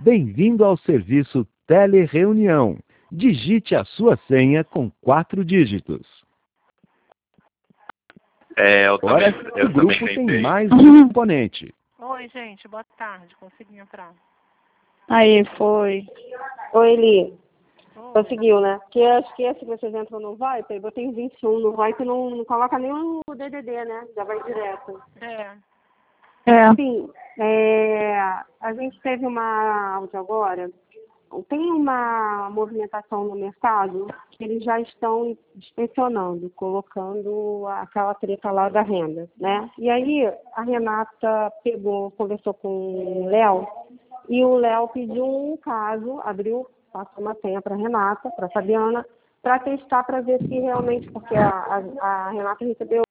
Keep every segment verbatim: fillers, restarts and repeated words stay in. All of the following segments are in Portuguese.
Bem-vindo ao serviço Telereunião. Digite a sua senha com quatro dígitos. É, eu Agora, também, eu o grupo também tem tentei. mais um componente. Oi, gente, boa tarde. Consegui entrar. Aí, foi. Oi, Eli. Oi. Conseguiu, né? Porque acho que esse que vocês entram no VoIP, eu botei vinte e um no VoIP, não, não coloca nem o D D D, né? Já vai direto. É. É. Sim, é, a gente teve uma áudio agora. Tem uma movimentação no mercado que eles já estão inspecionando, colocando aquela treta lá da renda, né? E aí a Renata pegou, conversou com o Léo, e o Léo pediu um caso, abriu, passou uma senha para a Renata, para a Fabiana, para testar, para ver se realmente, porque a, a, a Renata recebeu,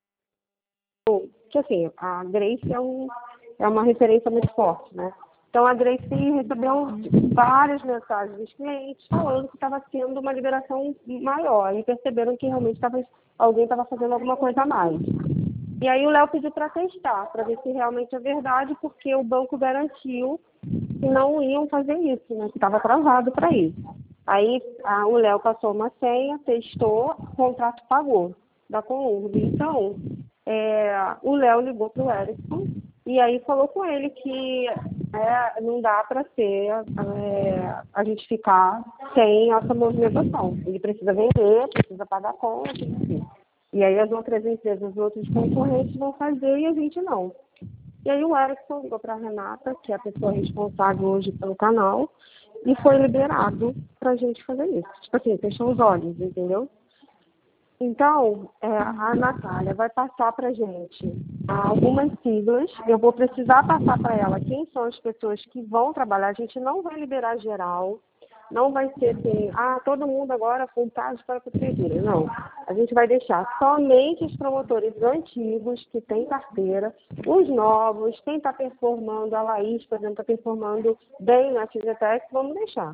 que assim, a Grace é, um, é uma referência muito forte, né? Então, a Grace recebeu várias mensagens dos clientes falando que estava sendo uma liberação maior e perceberam que realmente tava, alguém estava fazendo alguma coisa a mais. E aí o Léo pediu para testar, para ver se realmente é verdade, porque o banco garantiu que não iam fazer isso, né? Que estava atrasado para isso. Aí a, o Léo passou uma senha, testou, o contrato pagou da Conurb. Então, é, o Léo ligou para o Erickson e aí falou com ele que é, não dá para ser é, a gente ficar sem essa movimentação. Ele precisa vender, precisa pagar conta, enfim. E aí as outras empresas, os outros concorrentes vão fazer e a gente não. E aí o Erickson ligou para a Renata, que é a pessoa responsável hoje pelo canal, e foi liberado para a gente fazer isso. Tipo assim, fechou os olhos, entendeu? Então, é, a Natália vai passar para a gente algumas siglas. Eu vou precisar passar para ela quem são as pessoas que vão trabalhar. A gente não vai liberar geral. Não vai ser assim, ah, todo mundo agora voltado para a prefeitura. Não. A gente vai deixar somente os promotores antigos que têm carteira, os novos, quem está performando, a Laís, por exemplo, está performando bem na T G T X, vamos deixar.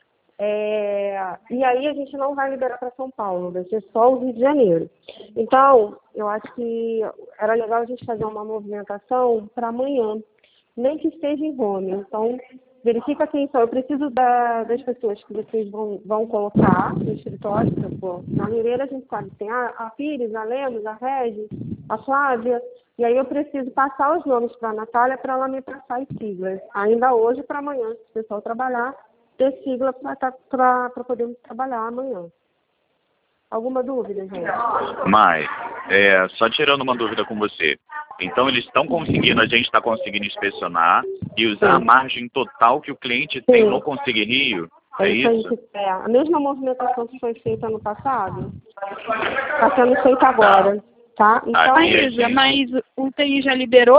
É, e aí a gente não vai liberar para São Paulo, vai ser só o Rio de Janeiro. Então, eu acho que era legal a gente fazer uma movimentação para amanhã, nem que esteja em home. Então, verifica quem são. Eu preciso da, das pessoas que vocês vão, vão colocar no escritório. Pô, na Mineira a gente sabe que tem a, a Pires, a Lemos, a Regi, a Flávia. E aí eu preciso passar os nomes para a Natália para ela me passar as siglas. Ainda hoje para amanhã, se o pessoal trabalhar, ter sigla para poder trabalhar amanhã. Alguma dúvida, gente? Mas, é, só tirando uma dúvida com você. Então, eles estão conseguindo, a gente está conseguindo inspecionar e usar Sim. a margem total que o cliente tem Sim. no Conseguir Rio? É, é isso? isso? É, a mesma movimentação que foi feita no passado está sendo feita agora, tá? Então, Aqui, Isa, mas o T I já liberou?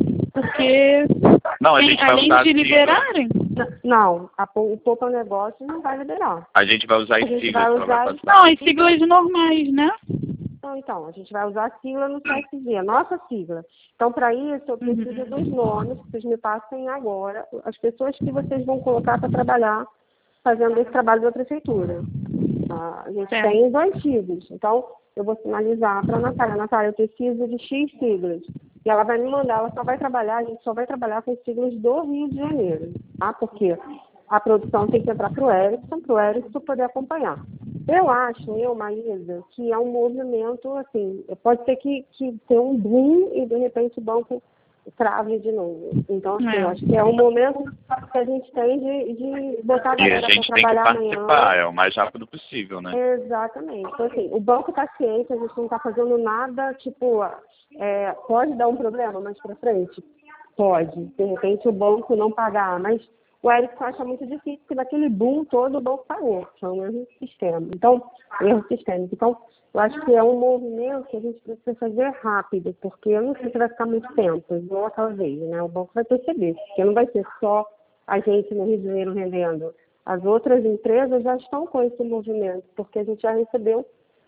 Porque não, a tem, gente vai além usar de liberarem... Não, a, o Poupa Negócio não vai liberar. A gente vai usar as siglas. Vai usar... Não, as siglas normais, né? Então, então, a gente vai usar a sigla no C S G, a nossa sigla. Então, para isso, eu preciso uhum. dos nomes que vocês me passem agora, as pessoas que vocês vão colocar para trabalhar, fazendo esse trabalho da prefeitura. Ah, a gente é. tem os antigos. Então, eu vou sinalizar para a Natália. Natália, eu preciso de X siglas. E ela vai me mandar, ela só vai trabalhar, a gente só vai trabalhar com os siglas do Rio de Janeiro, tá? Porque a produção tem que entrar para o Erickson, para o Erickson poder acompanhar. Eu acho, eu, Maísa, que é um movimento, assim, pode ser que, que tenha um boom e, de repente, o banco trave de novo. Então, assim, é. eu acho que é um momento que a gente tem de, de botar a galera para trabalhar amanhã. E a gente tem que participar, é o mais rápido possível, né? Exatamente. Então, assim, o banco está ciente, a gente não está fazendo nada, tipo, é, pode dar um problema mais para frente? Pode. De repente, o banco não pagar, mas o Erickson acha muito difícil, porque naquele boom todo o banco pagou, que é um erro sistêmico. Então, erro sistêmico. Então, eu acho que é um movimento que a gente precisa fazer rápido, porque eu não sei se vai ficar muito tempo, igual aquela vez, né? O banco vai perceber, porque não vai ser só a gente no Rio de Janeiro rendendo. As outras empresas já estão com esse movimento, porque a gente já recebeu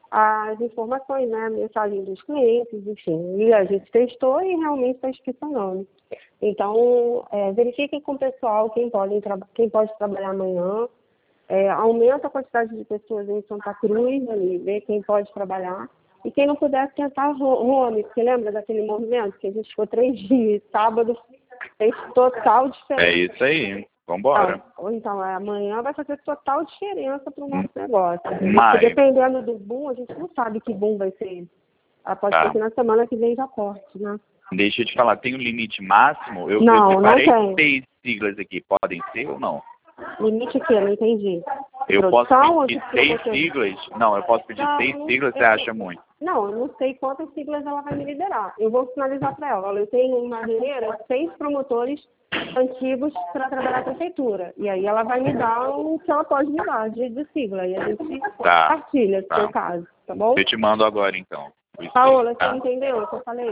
as informações, né? A mensagem dos clientes, enfim. E a gente testou e realmente está inspecionando. Então, é, verifiquem com o pessoal quem pode, quem pode trabalhar amanhã. É, aumenta a quantidade de pessoas em Santa Cruz, ali, ver quem pode trabalhar. E quem não puder tentar home, porque lembra daquele movimento que a gente ficou três dias, sábado, fez total diferença. É isso aí. Vambora. Então, então, amanhã vai fazer total diferença para o nosso negócio. Mas- Porque dependendo do boom, a gente não sabe que boom vai ser. Ah, pode Tá. ser que na semana que vem já corte, né? Deixa eu te falar, tem um limite máximo? Eu, Não, eu não separei tem. seis siglas aqui, podem ser ou não? Limite o quê? Não entendi. Eu Produção ou posso de pedir seis promoção? siglas? Não, eu posso pedir Não, seis não siglas, sei. você acha muito? Não, eu não sei quantas siglas ela vai me liberar. Eu vou sinalizar para ela. Olha, eu tenho em Madeireira seis promotores antigos para trabalhar na prefeitura. E aí ela vai me dar o que ela pode me dar de, de sigla. E a gente Tá. partilha, se Tá. for o caso, tá bom? Eu te mando agora, então. Os Paola, seis, você tá? entendeu o que eu falei?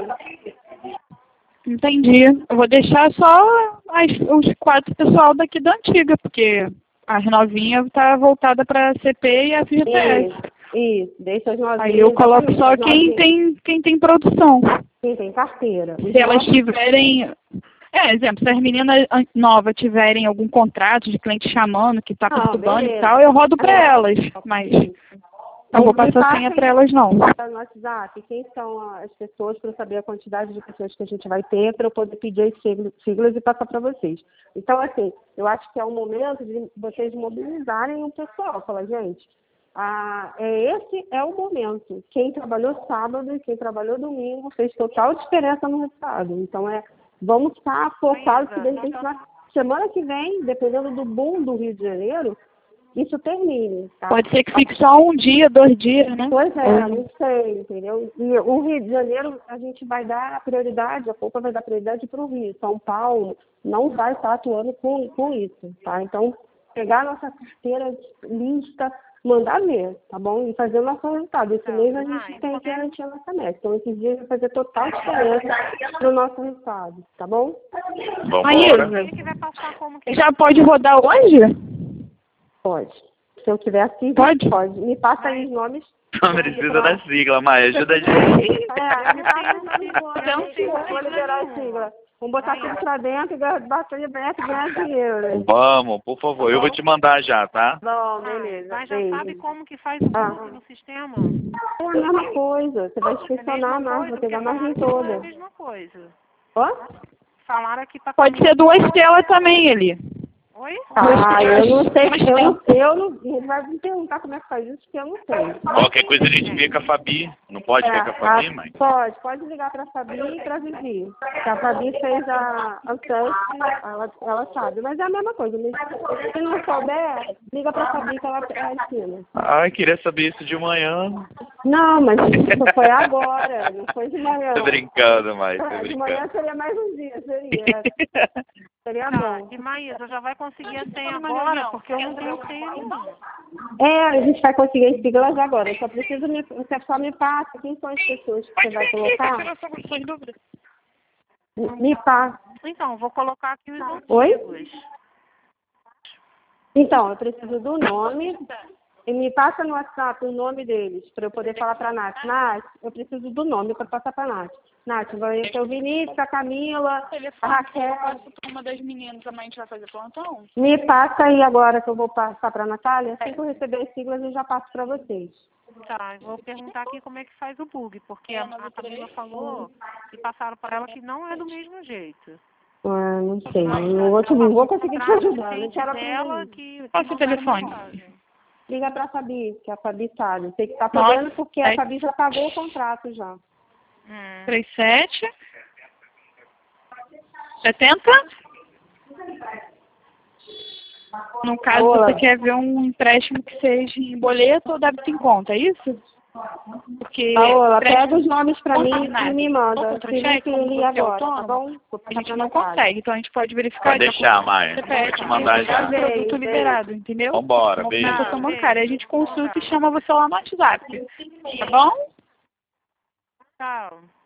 Entendi. Eu vou deixar só as, os quatro pessoal daqui da antiga, porque as novinhas tá voltada para C P e F G T S. Isso, isso. Deixa as novinhas. Aí eu coloco só as quem novinhas. tem, quem tem produção. Quem tem carteira. Os Se elas novos- tiverem... É, exemplo, se as meninas an- novas tiverem algum contrato de cliente chamando, que tá Não, perturbando e beleza. tal, eu rodo para Ah, elas. Mas não vou Me passar passa senha aí para elas, não. no WhatsApp, quem são as pessoas para eu saber a quantidade de pessoas que a gente vai ter para eu poder pedir as siglas siglas e passar para vocês. Então, assim, eu acho que é o momento de vocês mobilizarem o pessoal. Falar, gente, ah, é, esse é o momento. Quem trabalhou sábado e quem trabalhou domingo fez total diferença no resultado. Então, é, vamos estar focados que de repente na semana que vem, dependendo do boom do Rio de Janeiro, isso termine, tá? Pode ser que fique só um dia, dois dias, né? Pois é, não sei, entendeu? E o Rio de Janeiro, a gente vai dar prioridade, a Copa vai dar prioridade para o Rio. São Paulo não vai estar atuando com, com isso, tá? Então, pegar a nossa carteira lista, mandar ver, tá bom? E fazer o nosso resultado. Esse mês a gente tem que garantir a nossa meta. Então, esses dias vai fazer total diferença para o nosso resultado, tá bom? Vambora. Maísa, Quem que vai passar como que já pode rodar hoje? Pode. Se eu tiver assim, Pode? pode. Me passa aí os nomes. Não precisa da sigla, Maia. Ajuda a gente. É, me passa os nomes Então, agora. Eu vou liberar a sigla. Vamos botar tudo pra dentro e ganhar- bater de meta e ganhar dinheiro, né? Vamos, por favor. Eu vou te mandar já, tá? Bom, beleza. Mas já Beijo. sabe como que faz o Ah. book no sistema? É a mesma coisa. Você vai É a inspecionar a mesma margem, coisa, vai pegar a porque margem falaram que não é a toda. mesma coisa. Ó? Falaram aqui pra Pode ser duas telas também ali. Oi? Ah, eu não sei. Mas Eu tem- não, eu não, ele vai me perguntar como é que faz isso, porque eu não sei. Qualquer coisa a gente vê com a Fabi. Não pode ver com a Fabi, a- mãe? Pode, pode ligar para a Fabi e para a Vivi. Que a Fabi fez a, a teste, ela, ela sabe. Mas é a mesma coisa. mas Se não souber, liga para a Fabi que ela, ela ensina. Ai, queria saber isso de manhã. Não, mas isso foi agora, não foi de manhã. Tô brincando, Maia. Tô Ah, de manhã brincando. seria mais um dia, seria. Seria Tá, bom. e Maísa, já vai conseguir a senha agora, porque eu não tenho senha nenhuma. É, a gente vai conseguir as siglas agora. Eu só preciso me, você só me passa quem são as pessoas que você vai colocar. Me passa. Então, vou colocar aqui os Oi? antigos. Então, eu preciso do nome. E me passa no WhatsApp o nome deles, para eu poder falar para a Nath. Nath, eu preciso do nome para passar para a Nath. Nath, vai ser o Vinícius, a Camila, a Raquel. Uma das meninas também a gente vai fazer plantão? Me passa aí agora que eu vou passar para a Natália. Assim que eu receber as siglas, eu já passo para vocês. Tá, eu vou perguntar aqui como é que faz o bug, porque a, a Camila falou que passaram para ela que não é do mesmo jeito. Ah, não sei, não vou, te, não vou conseguir te ajudar. Não quero dela aprender. que Passa o telefone. Liga para a Fabi, que a Fabi sabe. Sei que está Nossa, podendo porque a é. Fabi já pagou o contrato já. Hum. três sete setenta. No caso, Olá. você quer ver um empréstimo que seja em boleto ou débito em conta, é isso? Porque Paola, empréstimo pega os nomes para mim consignado e me ou manda. contra-cheque, Se como li você é agora, tá autônomo, bom? Vou a passar gente pra não Natália. consegue, então a gente pode verificar. Pode de acordo deixar, com o Maia. C P F, Vou te mandar se já. é produto liberado, entendeu? Vambora, beijo. Movimentação bancária. A gente consulta e chama você lá no WhatsApp. Tá bom? Tchau.